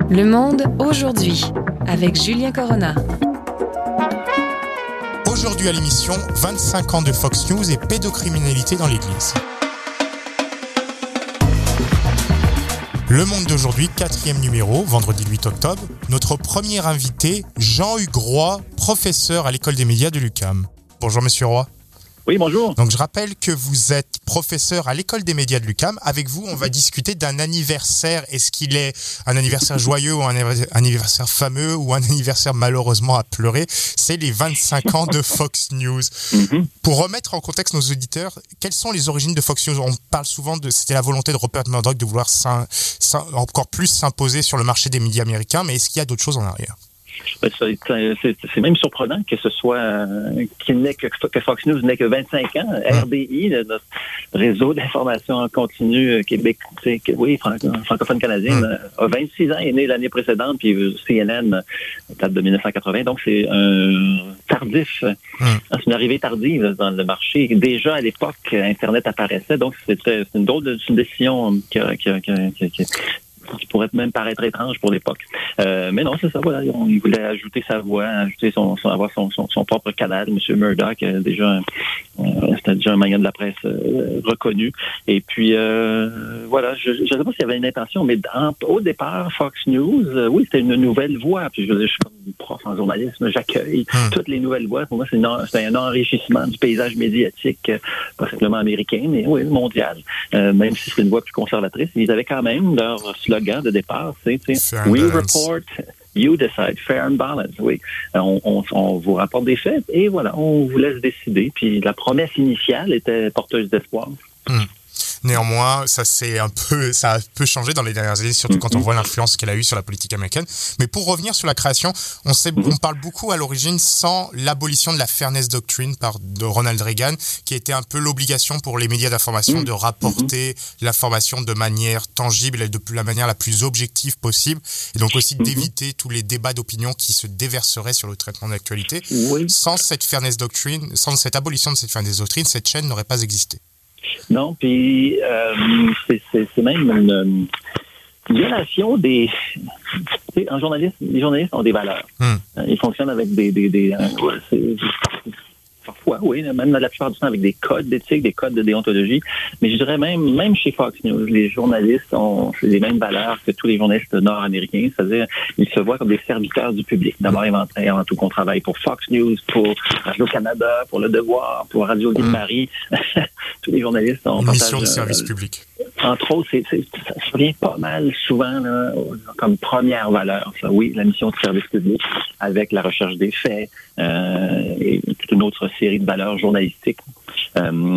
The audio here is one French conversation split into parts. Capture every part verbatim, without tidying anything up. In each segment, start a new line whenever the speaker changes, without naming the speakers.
Le Monde aujourd'hui, avec Julien Corona.
Aujourd'hui à l'émission, vingt-cinq ans de Fox News et pédocriminalité dans l'Église. Le Monde d'aujourd'hui, quatrième numéro, vendredi huit octobre. Notre premier invité, Jean-Hugues Roy, professeur à l'École des médias de l'U Q A M. Bonjour Monsieur Roy.
Oui, bonjour.
Donc je rappelle que vous êtes professeur à l'École des médias de l'U Q A M. Avec vous, on va discuter d'un anniversaire. Est-ce qu'il est un anniversaire joyeux ou un anniversaire fameux ou un anniversaire malheureusement à pleurer? C'est les vingt-cinq ans de Fox News. Mm-hmm. Pour remettre en contexte nos auditeurs, quelles sont les origines de Fox News? On parle souvent de, c'était la volonté de Rupert Murdoch de vouloir s'im, s'im, encore plus s'imposer sur le marché des médias américains, mais est-ce qu'il y a d'autres choses en arrière?
C'est, c'est, c'est même surprenant que ce soit euh, qu'il n'ait que, que Fox News n'ait que vingt-cinq ans. R D I, le, notre réseau d'information en continu euh, Québec, que, oui, franco, francophone canadien, mm. a vingt-six ans, est né l'année précédente, puis C N N date de dix-neuf cent quatre-vingts. Donc c'est un tardif, mm. c'est une arrivée tardive dans le marché. Déjà à l'époque, Internet apparaissait, donc c'est, très, c'est une drôle de c'est une décision qui a, qui a, qui a, qui a, qui a qui pourrait même paraître étrange pour l'époque. Euh, mais non, c'est ça, voilà. On, il voulait ajouter sa voix, ajouter son, son avoir son, son, son propre canal. M. Murdoch, euh, déjà, euh, c'était déjà un moyen de la presse euh, reconnu. Et puis, euh, voilà, je ne sais pas s'il y avait une intention, mais en, au départ, Fox News, euh, oui, c'était une nouvelle voix. Puis je, je suis comme prof en journalisme, j'accueille hum. toutes les nouvelles voix. Pour moi, c'est, une, c'est un enrichissement du paysage médiatique, euh, pas simplement américain, mais oui, mondial. Euh, même si c'est une voix plus conservatrice, ils avaient quand même leur slogan de départ, c'est, c'est We report, you decide, fair and balanced. Oui, on, on, on vous rapporte des faits et voilà, on vous laisse décider. Puis la promesse initiale était porteuse d'espoir. Mmh.
Néanmoins, ça c'est un peu, ça a un peu changé dans les dernières années, surtout quand on voit l'influence qu'elle a eue sur la politique américaine. Mais pour revenir sur la création, on sait, on parle beaucoup à l'origine sans l'abolition de la Fairness Doctrine par de Ronald Reagan, qui était un peu l'obligation pour les médias d'information de rapporter l'information de manière tangible et de la manière la plus objective possible, et donc aussi d'éviter tous les débats d'opinion qui se déverseraient sur le traitement de l'actualité. Oui. Sans cette Fairness Doctrine, sans cette abolition de cette Fairness Doctrine, cette chaîne n'aurait pas existé.
Non, puis euh, c'est, c'est, c'est même une, une violation des... Tu sais, en journaliste, les journalistes ont des valeurs. Mm. Ils fonctionnent avec des... des, des euh, c'est, parfois, oui, même la plupart du temps avec des codes d'éthique, des codes de déontologie. Mais je dirais même, même chez Fox News, les journalistes ont les mêmes valeurs que tous les journalistes nord-américains, c'est-à-dire ils se voient comme des serviteurs du public. D'abord, avant tout, qu'on travaille pour Fox News, pour Radio-Canada, pour Le Devoir, pour Radio Ville-Marie. Tous les journalistes ont...
Une mission de service euh, public.
Entre autres, c'est, c'est, ça revient pas mal souvent là, comme première valeur. Ça. Oui, la mission de service public avec la recherche des faits euh, et toute une autre série de valeurs journalistiques. Euh,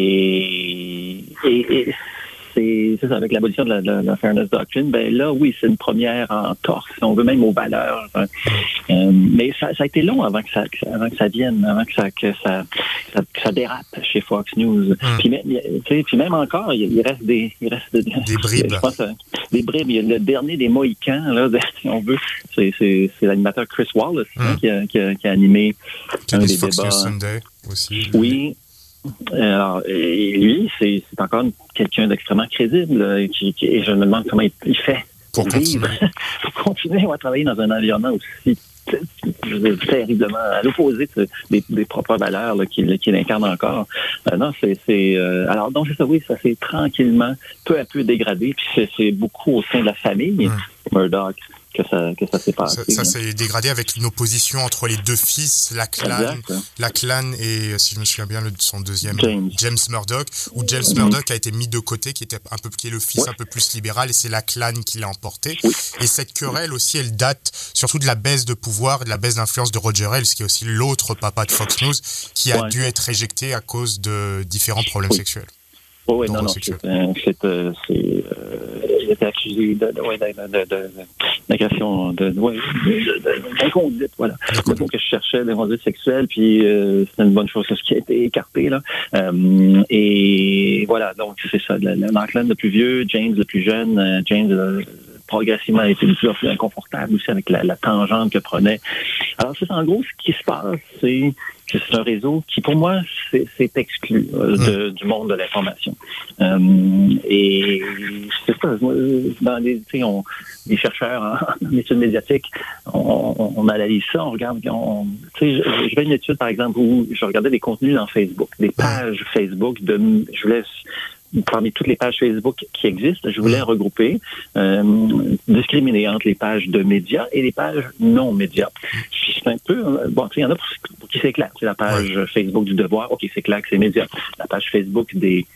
et, et, et c'est, c'est ça, avec l'abolition de la, de la Fairness Doctrine, ben là, oui, c'est une première entorse, si on veut, même aux valeurs. Hein. Euh, mais ça, ça a été long avant que ça, avant que ça vienne, avant que ça, que ça, ça, que ça dérape chez Fox News. Mm. Puis, même, puis même encore, il, il reste des... Il reste
des, des bribes.
Je pense, des bribes. Il y a le dernier des Mohicans, là, si on veut, c'est, c'est, c'est l'animateur Chris Wallace mm. hein, qui, a, qui, a, qui a animé
qui a un des Fox débats. News Sunday aussi.
Oui. Alors, et lui, c'est, c'est encore quelqu'un d'extrêmement crédible là, qui, qui, et je me demande comment il, il fait
pour, pour continuer.
pour continuer à travailler dans un environnement aussi je veux dire, terriblement à l'opposé de, des, des propres valeurs là, qu'il, qu'il incarne encore. Euh, non, c'est, c'est euh, alors donc c'est ça, oui, ça s'est tranquillement, peu à peu dégradé, puis c'est, c'est beaucoup au sein de la famille mmh. Murdoch. Que ça, que ça s'est passé.
Ça, ça s'est dégradé avec une opposition entre les deux fils, Lachlan, Lachlan et, si je me souviens bien, le, son deuxième, James, James Murdoch, où James mm-hmm. Murdoch a été mis de côté, qui était un peu, qui est le fils ouais. un peu plus libéral, et c'est Lachlan qui l'a emporté. Oui. Et cette querelle aussi, elle date surtout de la baisse de pouvoir et de la baisse d'influence de Roger Ailes, qui est aussi l'autre papa de Fox News, qui a ouais. dû être éjecté à cause de différents problèmes
oui.
sexuels.
Oh, oui, non, non, c'est, c'est, euh, c'est, euh, il était accusé de, de, ouais, de, de, de, d'agression, de, ouais, de, de, d'inconduite, voilà. Le mot que je cherchais, d'inconduite sexuelle, puis euh, c'est une bonne chose, c'est ce qui a été écarté, là. Euh, et voilà, donc c'est ça, le, le Lachlan le plus vieux, James le plus jeune, euh, James euh, progressivement a été de plus en plus inconfortable aussi avec la, la tangente que prenait. Alors, c'est en gros, ce qui se passe, c'est que c'est un réseau qui, pour moi, c'est, c'est exclu euh, de, du monde de l'information. Euh, et c'est ça, dans les, tu sais, on, les chercheurs en, en études médiatiques, on, on, on analyse ça, on regarde, on, tu sais, je, je fais une étude, par exemple, où je regardais des contenus dans Facebook, des pages Facebook de, je voulais parmi toutes les pages Facebook qui existent, je voulais regrouper, euh, discriminer entre les pages de médias et les pages non médias. C'est un peu, bon, tu sais, il y en a pour, pour qui c'est clair. C'est la page ouais. Facebook du Devoir, ok, c'est clair que c'est médias. La page Facebook des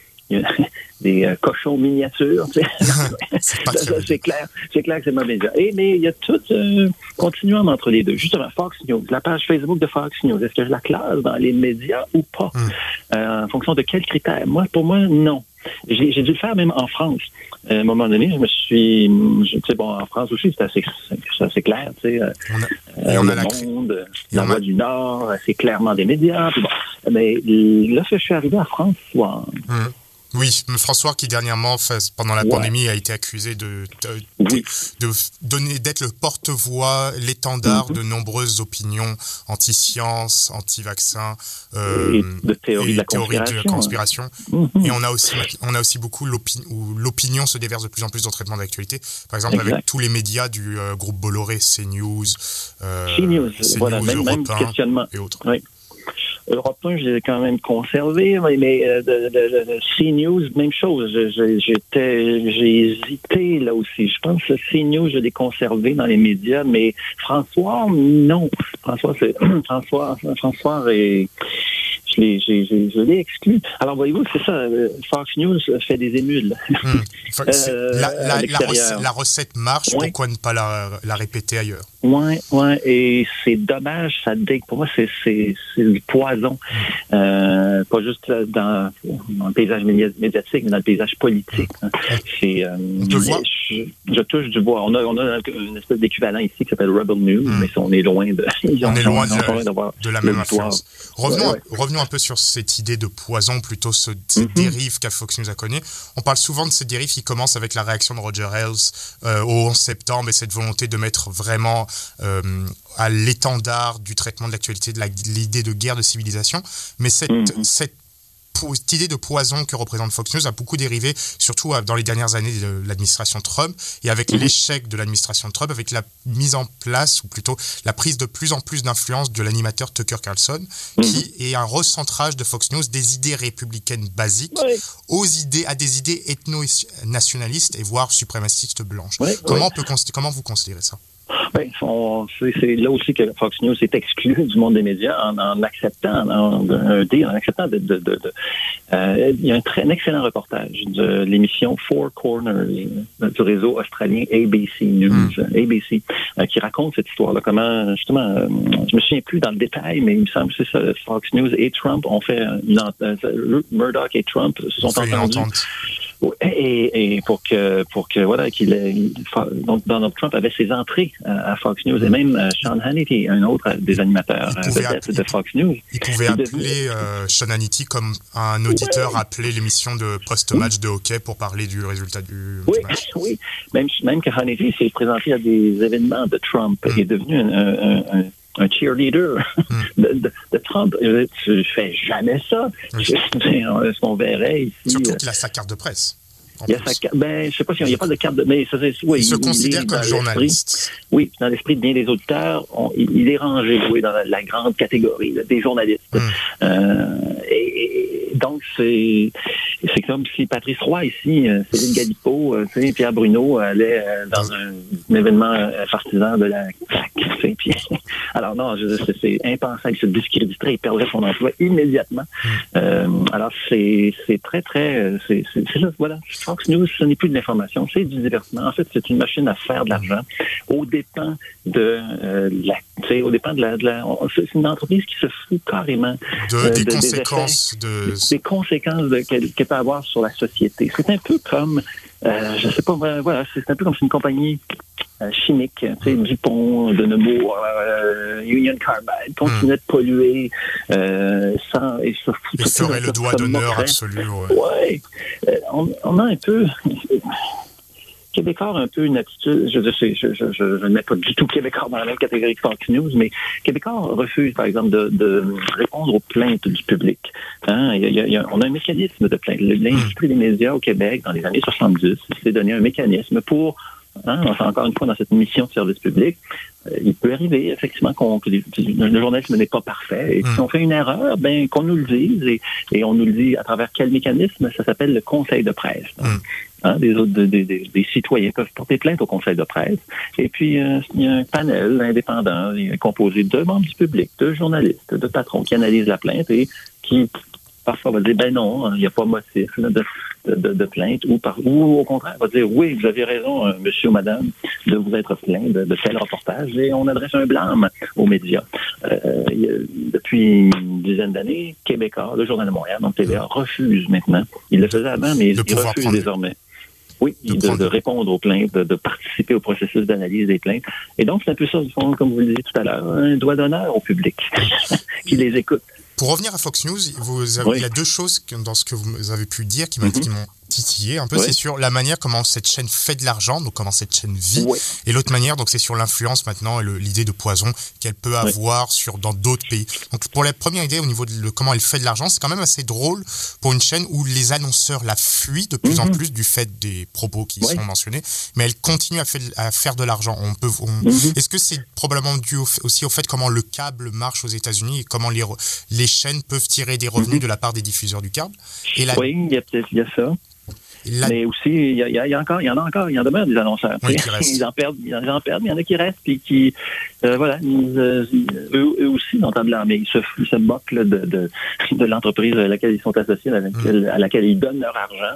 des euh, cochons miniatures, tu sais. c'est, pas ça, c'est clair, c'est clair que c'est mauvais média. Et mais il y a tout euh, continuant entre les deux. Justement, Fox News, la page Facebook de Fox News, est-ce que je la classe dans les médias ou pas? Mm. Euh, en fonction de quels critères? Moi, pour moi, non. J'ai, j'ai dû le faire même en France. Euh, à un moment donné, je me suis, tu sais, bon, en France aussi, c'est assez, c'est assez clair, tu sais. On a, euh, on a le la Monde, la Voix a... du Nord, c'est clairement des médias. Puis bon, mais là, je suis arrivé à François. Mm.
Oui, François qui dernièrement, pendant la ouais. pandémie, a été accusé de, de, oui. de, de donner, d'être le porte-voix, l'étendard mm-hmm. de nombreuses opinions anti-science, anti-vaccins euh,
et de théories de la
théorie
conspiration.
De conspiration.
Mm-hmm.
Et on a aussi, on a aussi beaucoup l'opinion, où l'opinion se déverse de plus en plus dans le traitement d'actualité. Par exemple, exact. Avec tous les médias du euh, groupe Bolloré, CNews, euh,
CNews,
CNews,
voilà, même,
Europe
même questionnement.
Et autres.
Oui. Europe un, je l'ai quand même conservé, mais, mais euh, de, de, de CNews, même chose. Je, je, j'étais, j'ai hésité là aussi. Je pense que CNews, je l'ai conservé dans les médias, mais François, non. François, c'est François, François est. Je l'ai, j'ai, j'ai, je l'ai exclu. Alors, voyez-vous, c'est ça. Fox News fait des émules. Mmh.
euh, la, la, la, recette, la recette marche, ouais. Pourquoi ne pas la, la répéter ailleurs?
Oui, oui, et c'est dommage, ça dé... pour moi, c'est, c'est, c'est du poison. Mmh. Euh, pas juste dans, dans le paysage médiatique, mais dans le paysage politique. Mmh. C'est, euh, je, je touche du bois. On a, on a une espèce d'équivalent ici qui s'appelle Rebel News, mmh. mais on est loin de...
on est loin de, de la même influence. Revenons, ouais, ouais. revenons un peu sur cette idée de poison, plutôt ce, cette mm-hmm. dérive qu'a Fox News a connue. On parle souvent de cette dérive qui commence avec la réaction de Roger Ailes euh, au onze septembre et cette volonté de mettre vraiment euh, à l'étendard du traitement de l'actualité de, la, de l'idée de guerre de civilisation. Mais cette, mm-hmm. cette Cette idée de poison que représente Fox News a beaucoup dérivé, surtout dans les dernières années de l'administration Trump, et avec mmh. l'échec de l'administration Trump, avec la mise en place, ou plutôt la prise de plus en plus d'influence de l'animateur Tucker Carlson, mmh. qui est un recentrage de Fox News des idées républicaines basiques oui. aux idées, à des idées ethno-nationalistes et voire suprémacistes blanches. Oui, comment, oui. On peut, comment vous considérez ça?
Ben, on, c'est, c'est là aussi que Fox News est exclu du monde des médias en, en acceptant, en, en, en acceptant de, de, de, de euh, il y a un très un excellent reportage de l'émission Four Corners du réseau australien A B C News, mm. A B C, euh, qui raconte cette histoire-là, comment justement, euh, je me souviens plus dans le détail, mais il me semble que c'est ça, Fox News et Trump ont fait une euh, Murdoch et Trump se sont entendus. Et, et pour que pour que voilà qu'il ait, donc Donald Trump avait ses entrées à, à Fox News et même euh, Sean Hannity, un autre des animateurs euh, de Fox News.
Il pouvait il appeler euh, Sean Hannity comme un auditeur ouais. appelait l'émission de post-match oui. de hockey pour parler du résultat du,
oui,
du match.
Oui, même même que Hannity s'est présenté à des événements de Trump mm. et est devenu un, un, un un cheerleader mm. de, de, de Trump. Je, je fais jamais ça. Oui. Est-ce qu'on verrait ici?
Surtout qu'il a sa carte de presse.
Il y a sa carte, ben, je sais pas s'il n'y a pas de carte de, mais ça, c'est, oui,
il se il, considère il comme journaliste.
Oui, dans l'esprit de bien des auditeurs, on, il, il est rangé, oui, dans la, la grande catégorie là, des journalistes. Mm. Euh, et, et donc, c'est, c'est comme si Patrice Roy ici, euh, Céline Galipo, euh, Pierre Bruno allaient euh, dans un, un événement euh, partisan de la C A Q. Puis, alors non, je, c'est, c'est impensable, il se discréditerait, il perdrait son emploi immédiatement. Mm. Euh, alors, c'est, c'est très, très, c'est, c'est, c'est là, voilà. Fox News, ce n'est plus de l'information, c'est du divertissement. En fait, c'est une machine à faire de l'argent aux dépens de euh, la, tu sais, aux dépens de la, de la, c'est une entreprise qui se fout carrément
de, euh, des, de, conséquences des, effets,
de des conséquences de, qu'elle, qu'elle peut avoir sur la société. C'est un peu comme, euh, je sais pas, voilà, c'est un peu comme une compagnie euh, chimique, tu sais, Dupont, de Nemours, euh, Union Carbide, continue mm. de polluer euh, sans et se
foutre. Et serait le doigt d'honneur absolu.
Ouais. ouais. Euh, on, on a un peu. Québécois a un peu une attitude, je ne je, je, je, je mets pas du tout Québécois dans la même catégorie que Fox News, mais Québécois refuse, par exemple, de, de répondre aux plaintes du public. Hein? Il y a, il y a, on a un mécanisme de plainte. L'industrie des médias au Québec, dans les années soixante-dix, s'est donné un mécanisme pour, hein, encore une fois, dans cette mission de service public, euh, il peut arriver, effectivement, qu'on, que les, le journalisme n'est pas parfait. Et si on fait une erreur, ben qu'on nous le dise, et, et on nous le dit à travers quel mécanisme? Ça s'appelle le conseil de presse. Donc, Hein, des, autres, des, des, des citoyens peuvent porter plainte au conseil de presse. Et puis, euh, il y a un panel indépendant composé de membres du public, de journalistes, de patrons qui analysent la plainte et qui, parfois, va dire, ben non, il n'y a pas motif là, de, de, de plainte, ou, par, ou au contraire, va dire, oui, vous avez raison, euh, monsieur ou madame, de vous être plaint de, de tel reportage, et on adresse un blâme aux médias. Euh, il y a, depuis une dizaine d'années, Québécois, le Journal de Montréal, donc T V A, refuse maintenant. Il le faisait avant, mais il refuse prendre. désormais. Oui, de, de, de répondre aux plaintes, de, de participer au processus d'analyse des plaintes. Et donc, c'est un peu ça, du fond, comme vous le disiez tout à l'heure, un doigt d'honneur au public qui les écoute.
Pour revenir à Fox News, vous avez, oui. il y a deux choses dans ce que vous avez pu dire qui, mm-hmm. qui m'ont titillé un peu. Oui. C'est sur la manière comment cette chaîne fait de l'argent, donc comment cette chaîne vit. Oui. Et l'autre manière, donc c'est sur l'influence maintenant et le, l'idée de poison qu'elle peut avoir oui. sur dans d'autres pays. Donc pour la première idée au niveau de le, comment elle fait de l'argent, c'est quand même assez drôle pour une chaîne où les annonceurs la fuient de plus mm-hmm. en plus du fait des propos qui oui. sont mentionnés, mais elle continue à, fait, à faire de l'argent. On peut, on... Mm-hmm. Est-ce que c'est probablement dû au, aussi au fait comment le câble marche aux États-Unis et comment les, les chaînes peuvent tirer des revenus mm-hmm. de la part des diffuseurs du câble? Et la...
Oui, il y a peut-être il y a ça. La... Mais aussi, il y, a, il y a encore, il y en a encore, il y en demeure des annonceurs. Oui, ils en perdent, ils en perdent, mais il y en a qui restent, puis qui, euh, voilà, ils, euh, eux, eux aussi n'ont pas blâmer. Ils se, ils se moquent là, de, de, de l'entreprise à laquelle ils sont associés, à laquelle, mm. à laquelle ils donnent leur argent,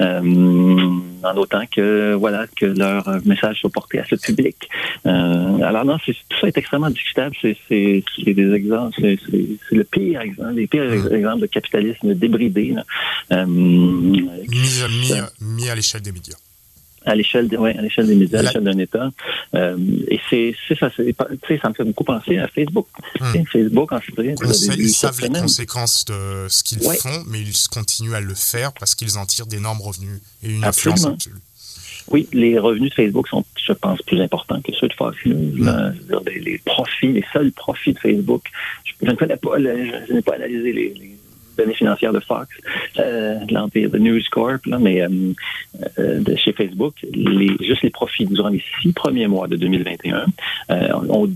euh, en autant que, voilà, que leur message soit porté à ce public. Euh, alors non, c'est, tout ça est extrêmement discutable. C'est, c'est, c'est des exemples, c'est, c'est, c'est le pire exemple, les pires mm. exemples de capitalisme débridé. Là. Euh,
mis, mis, mis à l'échelle des médias.
À l'échelle, de, ouais, à l'échelle des médias, à l'échelle d'un État. Euh, et c'est, c'est ça, c'est, ça me fait beaucoup penser à Facebook. Hum. Facebook, en fait,
ils savent les conséquences de ce qu'ils ouais. font, mais ils continuent à le faire parce qu'ils en tirent d'énormes revenus et une influence absolue.
Oui, les revenus de Facebook sont, je pense, plus importants que ceux de Fox News. Mmh. Là, c'est-à-dire les, les profits, les seuls profits de Facebook. Je, je ne connais pas, le, je, je n'ai pas analysé les, les données financières de Fox, euh, de l'empire de News Corp, là, mais euh, euh, de chez Facebook, les, juste les profits durant les six premiers mois de deux mille vingt et un euh, ont,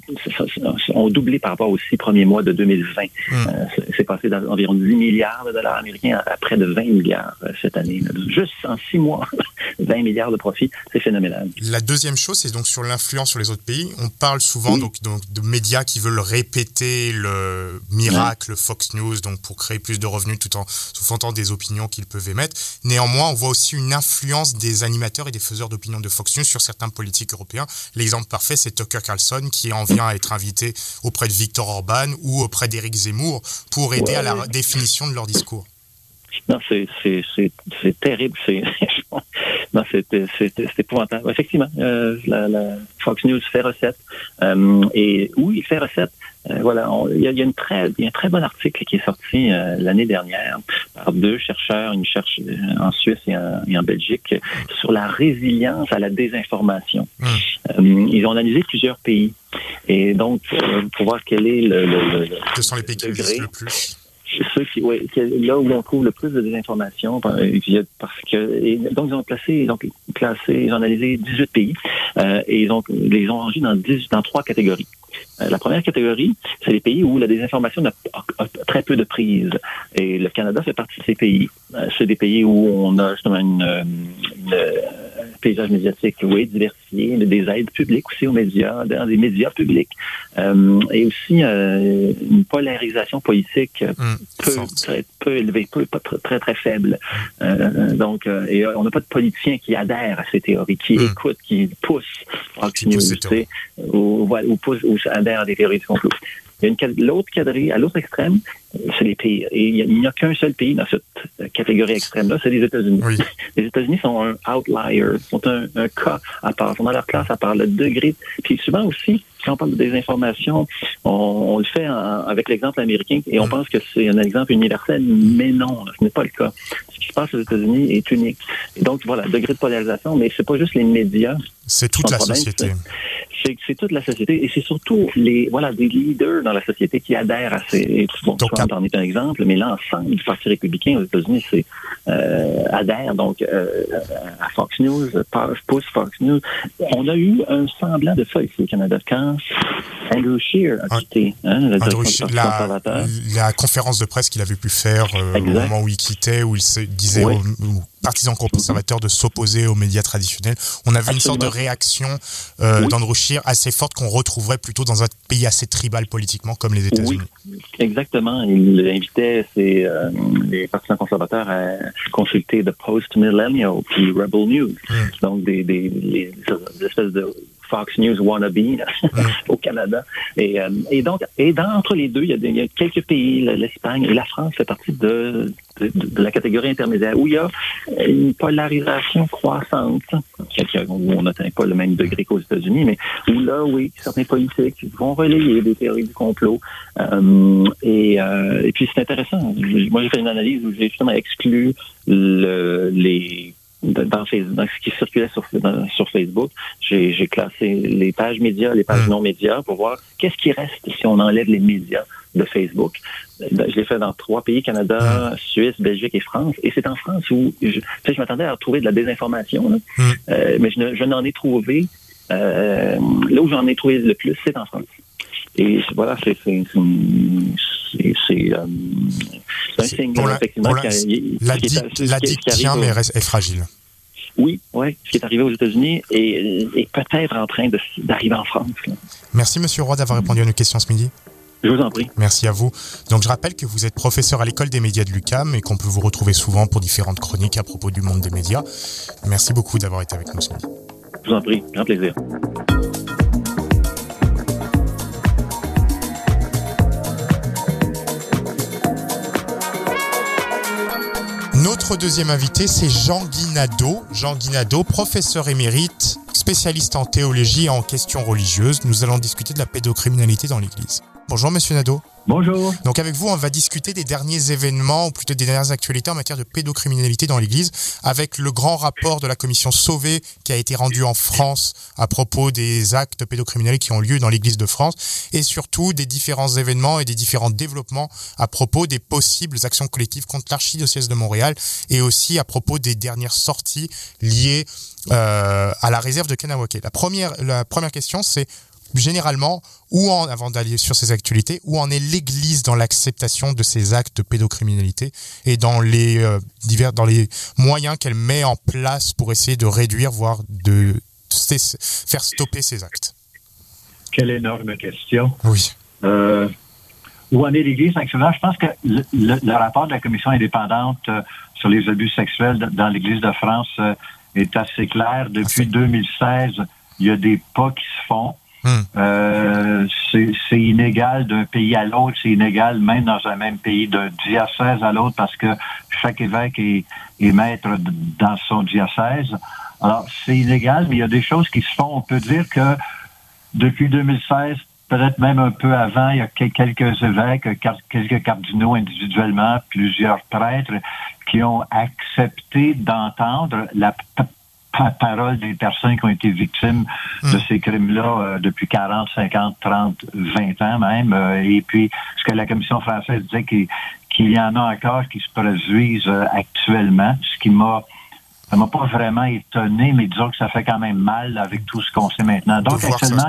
ont doublé par rapport aux six premiers mois de deux mille vingt. Mmh. Euh, c'est, c'est passé d'environ dix milliards de dollars américains à près de vingt milliards euh, cette année. Là. Juste en six mois, vingt milliards de profits, c'est phénoménal.
La deuxième chose, c'est donc sur l'influence sur les autres pays. On parle souvent oui. donc, donc de médias qui veulent répéter le miracle ouais. Fox News, donc pour créer plus de revenus tout en sous-entendant des opinions qu'ils peuvent émettre. Néanmoins, on voit aussi une influence des animateurs et des faiseurs d'opinion de Fox News sur certains politiques européens. L'exemple parfait, c'est Tucker Carlson qui en vient à être invité auprès de Viktor Orban ou auprès d'Éric Zemmour pour aider ouais. à la définition de leur discours.
Non, c'est, c'est, c'est, c'est terrible. C'est, non, c'est, c'est, c'est épouvantable. Effectivement, euh, la, la Fox News fait recette. Euh, et oui, il fait recette. Euh, voilà, il y, y a une très, il y a un très bon article qui est sorti euh, l'année dernière par deux chercheurs, une cherche en Suisse et en, et en Belgique, sur la résilience à la désinformation. Mmh. Euh, ils ont analysé plusieurs pays. Et donc, euh, pour voir quel est le, le, le,
Quels sont les pays qui existent le plus?
Ceux qui, ouais, là où on trouve le plus de désinformation, parce que et donc ils ont classé, ils ont classé, ils ont analysé dix-huit pays euh, et ils ont les ont rangés dans dix, dans trois catégories. Euh, la première catégorie, c'est les pays où la désinformation a, a, a très peu de prise. Et le Canada fait partie de ces pays. Euh, c'est des pays où on a justement une, une, un paysage médiatique, oui, diversifié, des aides publiques aussi aux médias, dans des médias publics, euh, et aussi euh, une polarisation politique mmh, peu, très, peu élevée, peu, pas très, très, très faible. Euh, donc, euh, et on n'a pas de politiciens qui adhèrent à ces théories, qui mmh. écoutent, qui poussent Fox News, ou, ou, ou poussent, ou adhèrent à des théories de complot. Il y a une, l'autre quadrille, à l'autre extrême, c'est les pays. Et il n'y a qu'un seul pays dans cette catégorie extrême-là, c'est les États-Unis. Oui. Les États-Unis sont un outlier, sont un, un cas à part, sont dans leur classe à part. Le degré, puis souvent aussi, quand on parle de désinformation, on, on le fait en, avec l'exemple américain et on mmh. pense que c'est un exemple universel, mais non, ce n'est pas le cas. Ce qui se passe aux États-Unis est unique. Et donc, voilà, degré de polarisation, mais c'est pas juste les médias.
C'est toute la problème, société.
C'est, c'est toute la société et c'est surtout les voilà des leaders dans la société qui adhèrent à ces. Bon, donc, Trump en est un exemple, mais l'ensemble du Parti républicain aux États-Unis c'est euh, adhère donc euh, à Fox News, pousse Fox News. On a eu un semblant de ça ici au Canada quand Andrew Scheer a quitté, hein, le
Andrew Scheer, la, la conférence de presse qu'il avait pu faire euh, au moment où il quittait, où il se disait oui. aux, aux partisans conservateurs de s'opposer aux médias traditionnels. On avait Absolument. une sorte de réaction euh, oui. d'Andrew Scheer assez forte qu'on retrouverait plutôt dans un pays assez tribal politiquement comme les États-Unis.
Oui, exactement. Il invitait ses, euh, les partisans conservateurs à consulter The Post-Millennial puis Rebel News, mm. donc des, des, des, des espèces de Fox News wannabe mm. au Canada. Et, euh, et donc, et dans, entre les deux, il y, a des, il y a quelques pays, l'Espagne et la France fait partie de, de, de la catégorie intermédiaire où il y a une polarisation croissante, où on n'atteint pas le même degré qu'aux États-Unis, mais où là, oui, certains politiques vont relayer des théories du complot. Euh, et, euh, et puis, c'est intéressant. Moi, j'ai fait une analyse où j'ai justement exclu le, les Dans, Facebook, dans ce qui circulait sur, dans, sur Facebook, j'ai, j'ai classé les pages médias, les pages non médias pour voir qu'est-ce qui reste si on enlève les médias de Facebook. Je l'ai fait dans trois pays, Canada, Suisse, Belgique et France. Et c'est en France où je, tu sais, je m'attendais à retrouver de la désinformation, là, mm. euh, mais je, je n'en ai trouvé. Euh, là où j'en ai trouvé le plus, c'est en France. Et voilà, c'est c'est c'est, c'est, euh, c'est un signe
la,
effectivement
la, qui la, qui, qui, la qui, qui tient mais est, est fragile.
Oui, oui, ce qui est arrivé aux États-Unis est, est peut-être en train de, d'arriver en France. Là.
Merci Monsieur Roy d'avoir répondu à nos questions ce midi.
Je vous en prie.
Merci à vous. Donc je rappelle que vous êtes professeur à l'école des médias de l'U Q A M et qu'on peut vous retrouver souvent pour différentes chroniques à propos du monde des médias. Merci beaucoup d'avoir été avec nous ce midi.
Je vous en prie, grand plaisir.
Notre deuxième invité, c'est Jean-Guy Nadeau. Jean-Guy Nadeau, professeur émérite, spécialiste en théologie et en questions religieuses. Nous allons discuter de la pédocriminalité dans l'Église. Bonjour, Monsieur Nadeau.
Bonjour.
Donc avec vous, on va discuter des derniers événements, ou plutôt des dernières actualités en matière de pédocriminalité dans l'Église, avec le grand rapport de la commission Sauvé qui a été rendu en France à propos des actes pédocriminels qui ont lieu dans l'Église de France, et surtout des différents événements et des différents développements à propos des possibles actions collectives contre l'archidiocèse de Montréal, et aussi à propos des dernières sorties liées euh, à la réserve de Kahnawake. La première, la première question, c'est généralement, où en, avant d'aller sur ces actualités, où en est l'Église dans l'acceptation de ces actes de pédocriminalité et dans les euh, divers, dans les moyens qu'elle met en place pour essayer de réduire, voire de cesser, faire stopper ces actes?
Quelle énorme question.
Oui.
Euh, où en est l'Église actuellement? Je pense que le, le, le rapport de la commission indépendante euh, sur les abus sexuels dans l'Église de France euh, est assez clair. Depuis deux mille seize, il y a des pas qui se font. Hum. Euh, c'est, c'est inégal d'un pays à l'autre, c'est inégal même dans un même pays, d'un diocèse à l'autre, parce que chaque évêque est, est maître dans son diocèse. Alors, c'est inégal, mais il y a des choses qui se font. On peut dire que depuis deux mille seize, peut-être même un peu avant, il y a quelques évêques, quelques cardinaux individuellement, plusieurs prêtres qui ont accepté d'entendre la parole des personnes qui ont été victimes mmh. de ces crimes-là euh, depuis quarante, cinquante, trente, vingt ans même. Euh, et puis, ce que la Commission française disait qu'il, qu'il y en a encore qui se produisent euh, actuellement, ce qui m'a ça m'a pas vraiment étonné, mais disons que ça fait quand même mal avec tout ce qu'on sait maintenant. Donc,
de
actuellement,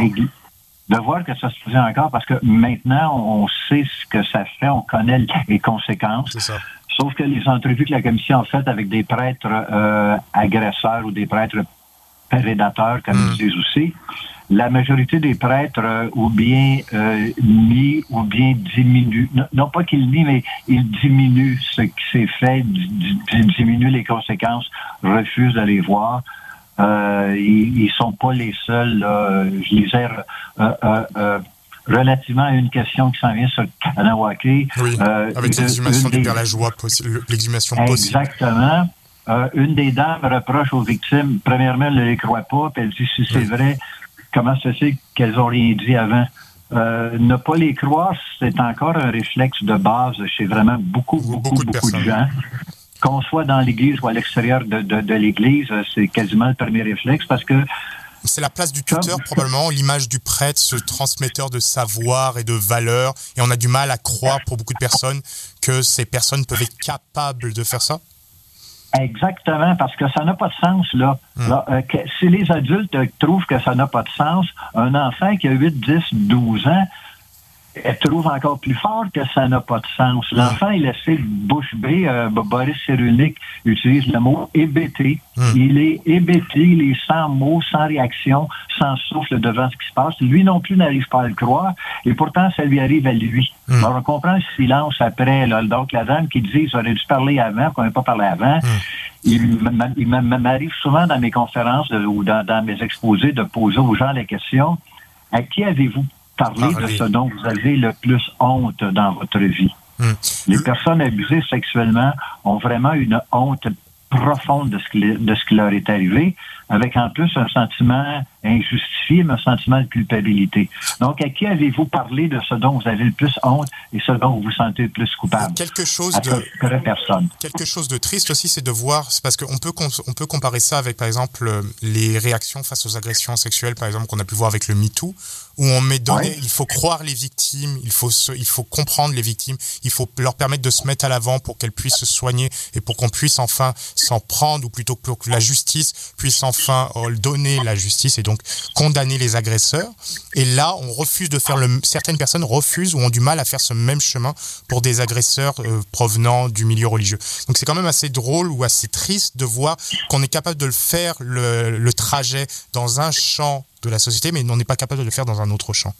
de voir que ça se faisait encore, parce que maintenant, on sait ce que ça fait, on connaît les conséquences.
C'est ça.
Sauf que les entrevues que la commission a faites avec des prêtres euh, agresseurs ou des prêtres prédateurs, comme mmh. ils disent aussi, la majorité des prêtres euh, ou bien euh, nient ou bien diminuent. Non, non pas qu'ils nient, mais ils diminuent ce qui s'est fait, ils diminuent les conséquences, refusent d'aller voir. Euh, ils, ils sont pas les seuls. Là. Je lisais euh, euh, euh, relativement à une question qui s'en vient sur Kanawake.
Oui, euh, avec l'exhumation du Père Lajoie, l'exhumation possible.
Exactement. Euh, une des dames reproche aux victimes, premièrement, elle ne les croit pas, puis elle dit si c'est oui. vrai, comment ça se fait qu'elles n'ont rien dit avant? Euh, ne pas les croire, c'est encore un réflexe de base chez vraiment beaucoup, beaucoup, beaucoup de, beaucoup de gens. Qu'on soit dans l'Église ou à l'extérieur de, de, de l'Église, c'est quasiment le premier réflexe parce que
c'est la place du tuteur, probablement, l'image du prêtre, ce transmetteur de savoir et de valeurs. Et on a du mal à croire, pour beaucoup de personnes, que ces personnes peuvent être capables de faire ça.
Exactement, parce que ça n'a pas de sens, là. Hum. là euh, que, si les adultes euh, trouvent que ça n'a pas de sens, un enfant qui a huit, dix, douze ans, elle trouve encore plus fort que ça n'a pas de sens. L'enfant est laissé bouche bée. Euh, Boris Cyrulnik utilise le mot hébété. Mm. Il est hébété, il est sans mots, sans réaction, sans souffle devant ce qui se passe. Lui non plus n'arrive pas à le croire, et pourtant, ça lui arrive à lui. Mm. Alors, on comprend le silence après. Là. Donc, la dame qui dit, j'aurais dû parler avant, qu'on n'ait pas parlé avant. Mm. Il, il m'arrive souvent dans mes conférences de, ou dans, dans mes exposés de poser aux gens la question, à qui avez-vous parler de ce dont vous avez le plus honte dans votre vie. Hum. Les personnes abusées sexuellement ont vraiment une honte profonde de ce qui, de ce qui leur est arrivé, avec en plus un sentiment injustifié, mais un sentiment de culpabilité. Donc, à qui avez-vous parlé de ce dont vous avez le plus honte et ce dont vous vous sentez le plus coupable?
Quelque chose
à
de
personne.
Quelque chose de triste aussi, c'est de voir, c'est parce qu'on peut on peut comparer ça avec, par exemple, les réactions face aux agressions sexuelles, par exemple, qu'on a pu voir avec le MeToo, où on met donné, ouais. il faut croire les victimes, il faut se, il faut comprendre les victimes, il faut leur permettre de se mettre à l'avant pour qu'elles puissent se soigner et pour qu'on puisse enfin s'en prendre, ou plutôt pour que la justice puisse enfin donner la justice et donc condamner les agresseurs. Et là, on refuse de faire le, certaines personnes refusent ou ont du mal à faire ce même chemin pour des agresseurs euh, provenant du milieu religieux. Donc c'est quand même assez drôle ou assez triste de voir qu'on est capable de le faire, le, le trajet dans un champ de la société, mais on n'est pas capable de le faire dans un autre champ.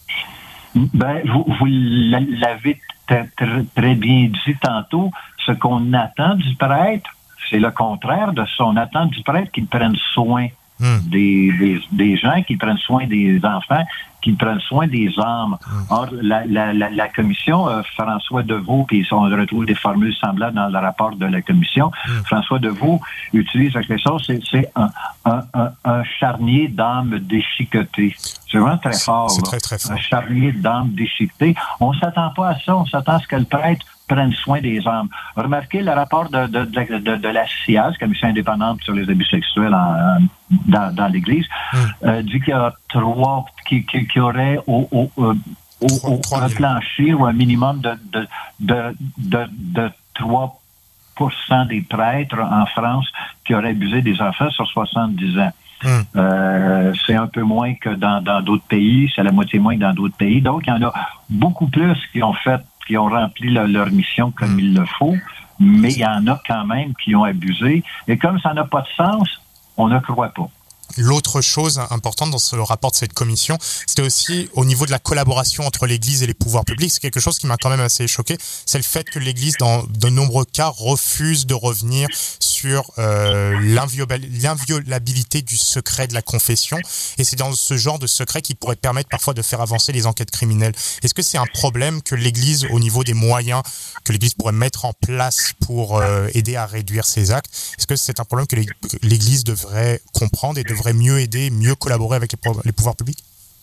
Ben, vous, vous l'avez très, très bien dit tantôt. Ce qu'on attend du prêtre, c'est le contraire de ça. On attend du prêtre qu'il prenne soin mmh. des, des, des gens, qu'il prenne soin des enfants, qu'il prenne soin des âmes. Mmh. Or, la, la, la, la commission, euh, François Deveau, puis on retrouve des formules semblables dans le rapport de la commission, mmh. François Deveau utilise quelque chose, c'est, c'est un, un, un, un charnier d'âmes déchiquetées. C'est vraiment très fort.
C'est très, très fort.
Un charnier d'âmes déchiquetées. On ne s'attend pas à ça. On s'attend à ce que le prêtre prenne soin des âmes. Remarquez le rapport de, de, de, de, de la C I A S, Commission indépendante sur les abus sexuels en, dans, dans l'Église, mmh. euh, dit qu'il y a trois, qui, qui, qui aurait au, au, au, au, au plancher ou un minimum de, de, de, de, de trois pour cent des prêtres en France qui auraient abusé des enfants sur soixante-dix ans. Mmh. Euh, c'est un peu moins que dans, dans d'autres pays, c'est la moitié moins que dans d'autres pays. Donc, il y en a beaucoup plus qui ont fait qui ont rempli leur, leur mission comme mmh. il le faut, mais il y en a quand même qui ont abusé. Et comme ça n'a pas de sens, on ne croit pas.
L'autre chose importante dans ce rapport de cette commission, c'était aussi au niveau de la collaboration entre l'Église et les pouvoirs publics. C'est quelque chose qui m'a quand même assez choqué. C'est le fait que l'Église, dans de nombreux cas, refuse de revenir sur euh, l'inviolabilité du secret de la confession. Et c'est dans ce genre de secret qui pourrait permettre parfois de faire avancer les enquêtes criminelles. Est-ce que c'est un problème que l'Église, au niveau des moyens que l'Église pourrait mettre en place pour euh, aider à réduire ces actes, est-ce que c'est un problème que l'Église devrait comprendre et devrait mieux aider, mieux collaborer avec les, les pouvoirs publics?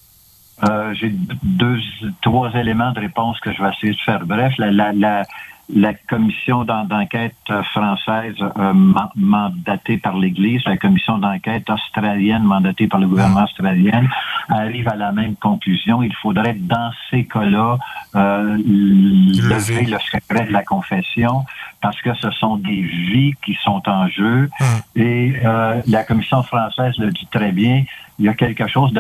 Euh, j'ai deux, trois éléments de réponse que je vais essayer de faire bref. La, la, la, la commission d'enquête française euh, mandatée par l'Église, la commission d'enquête australienne mandatée par le gouvernement australien, arrive à la même conclusion. Il faudrait, dans ces cas-là, euh, lever le secret de la confession parce que ce sont des vies qui sont en jeu. Mmh. Et euh, la commission française le dit très bien, il y a quelque chose de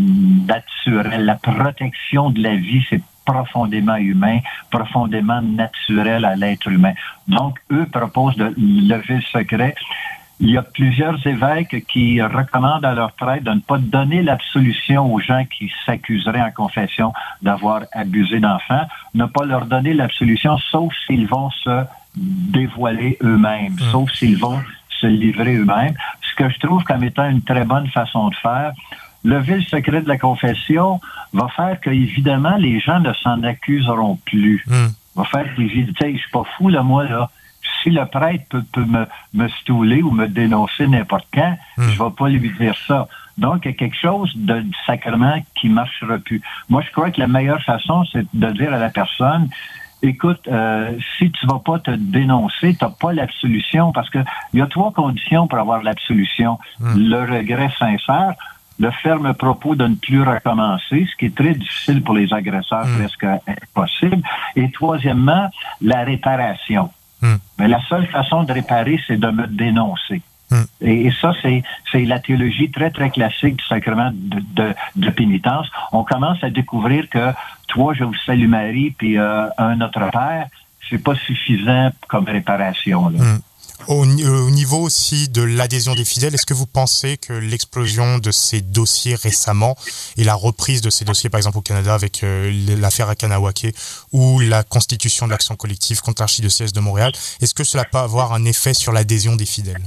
naturel. La protection de la vie, c'est profondément humain, profondément naturel à l'être humain. Donc, eux proposent de lever le secret. Il y a plusieurs évêques qui recommandent à leurs prêtres de ne pas donner l'absolution aux gens qui s'accuseraient en confession d'avoir abusé d'enfants, ne pas leur donner l'absolution, sauf s'ils vont se dévoiler eux-mêmes, mmh. sauf s'ils vont se livrer eux-mêmes. Ce que je trouve comme étant une très bonne façon de faire, lever le secret de la confession va faire que, évidemment, les gens ne s'en accuseront plus. Mm. Va faire que, tu sais, je suis pas fou, là, moi, là. Si le prêtre peut, peut me, me stouler ou me dénoncer n'importe quand, mm. je vais pas lui dire ça. Donc, il y a quelque chose de sacrement qui marchera plus. Moi, je crois que la meilleure façon, c'est de dire à la personne, écoute, euh, si tu vas pas te dénoncer, t'as pas l'absolution, parce que il y a trois conditions pour avoir l'absolution. Mm. Le regret sincère, le ferme propos de ne plus recommencer, ce qui est très difficile pour les agresseurs, mm. presque impossible. Et troisièmement, la réparation. Mm. Mais la seule façon de réparer, c'est de me dénoncer. Mm. Et, et ça, c'est, c'est la théologie très, très classique du sacrement de, de, de pénitence. On commence à découvrir que toi, je vous salue Marie, puis euh, un Notre Père, c'est pas suffisant comme réparation, là. Mm.
Au, au niveau aussi de l'adhésion des fidèles, est-ce que vous pensez que l'explosion de ces dossiers récemment et la reprise de ces dossiers, par exemple au Canada avec euh, l'affaire à Kanawake ou la constitution de l'action collective contre l'archidiocèse de Montréal, est-ce que cela peut avoir un effet sur l'adhésion des fidèles?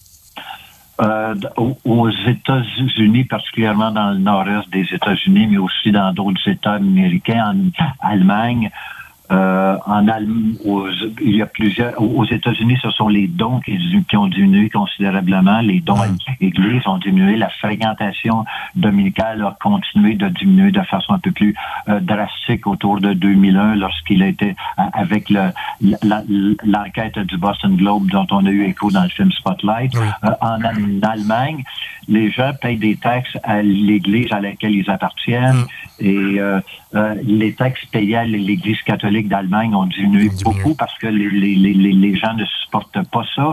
Euh, aux États-Unis, particulièrement dans le nord-est des États-Unis, mais aussi dans d'autres États américains, en Allemagne, Euh, en Allemagne, aux, il y a plusieurs. Aux États-Unis, ce sont les dons qui, qui ont diminué considérablement. Les dons à l'Église ont diminué. La fréquentation dominicale a continué de diminuer de façon un peu plus euh, drastique autour de deux mille un, lorsqu'il a été avec le, la, l'enquête du Boston Globe dont on a eu écho dans le film Spotlight. Oui. Euh, en, en Allemagne, les gens payent des taxes à l'Église à laquelle ils appartiennent mm. et euh, euh, les taxes payées à l'Église catholique d'Allemagne ont diminué beaucoup parce que les, les, les, les gens ne supportent pas ça.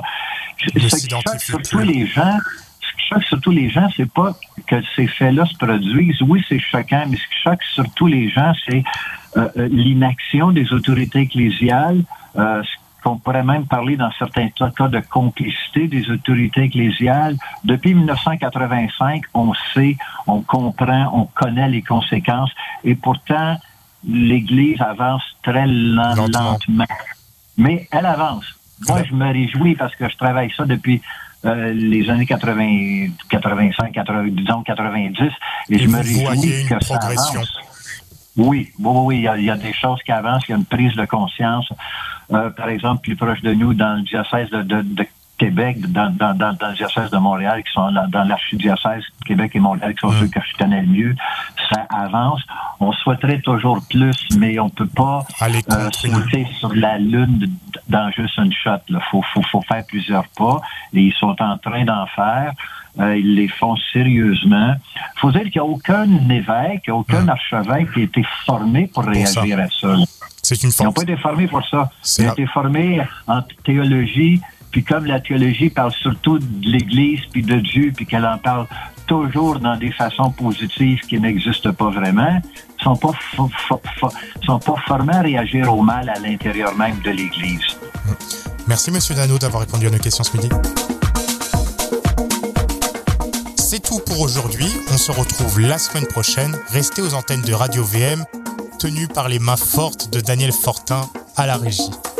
Ce qui choque surtout les gens, ce qui choque surtout les gens, c'est pas que ces faits-là se produisent. Oui, c'est choquant, mais ce qui choque surtout les gens, c'est euh, l'inaction des autorités ecclésiales, euh, qu'on pourrait même parler dans certains cas de complicité des autorités ecclésiales. Depuis dix-neuf cent quatre-vingt-cinq, on sait, on comprend, on connaît les conséquences, et pourtant, l'Église avance très lent, lentement. lentement. Mais elle avance. Moi, je me réjouis parce que je travaille ça depuis euh, les années quatre-vingts, quatre-vingt-cinq, quatre-vingts, disons quatre-vingt-dix, et, et je me réjouis que ça avance. Oui, oui, oui, il y a, il y a des choses qui avancent, il y a une prise de conscience. Euh, par exemple, plus proche de nous, dans le diocèse de, de, de Québec, dans, dans, dans, dans le diocèse de Montréal, qui sont dans, dans l'archidiocèse de Québec et Montréal, qui sont mmh. ceux que je connais le mieux, ça avance. On souhaiterait toujours plus, mais on peut pas euh, sauter sur la lune dans juste une shot. Il faut, faut, faut faire plusieurs pas, et ils sont en train d'en faire. Euh, ils les font sérieusement. Il faut dire qu'il n'y a aucun évêque, aucun mmh. archevêque qui a été formé pour, pour réagir ça. à ça.
C'est une force.
Ils n'ont pas été formés pour ça. C'est Ils ont la... été formés en théologie. Puis comme la théologie parle surtout de l'Église puis de Dieu, puis qu'elle en parle toujours dans des façons positives qui n'existent pas vraiment, ils sont pas f- f- f- sont pas formés à réagir au mal à l'intérieur même de l'Église.
Merci M. Dano d'avoir répondu à nos questions ce midi. C'est tout pour aujourd'hui. On se retrouve la semaine prochaine. Restez aux antennes de Radio V M, tenues par les mains fortes de Daniel Fortin à la régie.